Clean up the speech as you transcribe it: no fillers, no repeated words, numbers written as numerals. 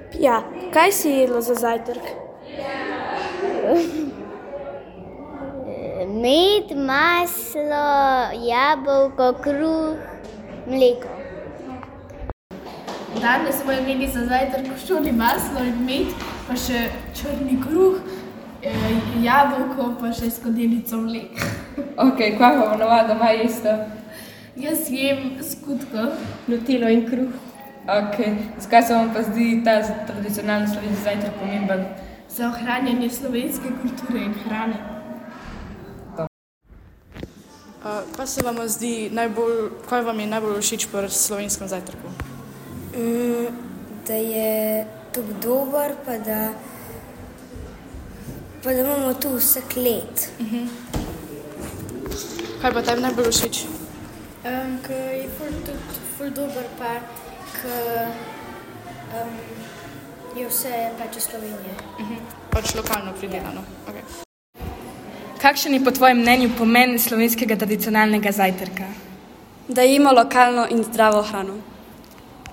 Ja, kaj si jedla za zajtrk? Med, maslo, jabolko, kruh, mleko. Danes smo imeli za zajtrk v šoli maslo in med, pa še črni kruh, jabolko, pa še skodelico mleka. Ok, kaj pa navadoma jeste? Jaz jem skutko. Lutilo in kruh. Ok, zakaj se vam pa zdi ta tradicionalni slovenski zajtrk pomemben? Za ohranjanje slovenske kulture in hrane. Kaj vam je najbolj všeč pri slovenskem zajtrku? Da je tako dober, pa da imamo tu vsak let. Kaj pa tebi najbolj všeč? Ko je ful dober, pa ko je vse pač iz Slovenije. Pač lokalno pridelano. Okay. Kakšen je po tvojem mnenju pomen slovenskega tradicionalnega zajtrka? Da jemo lokalno in zdravo hrano.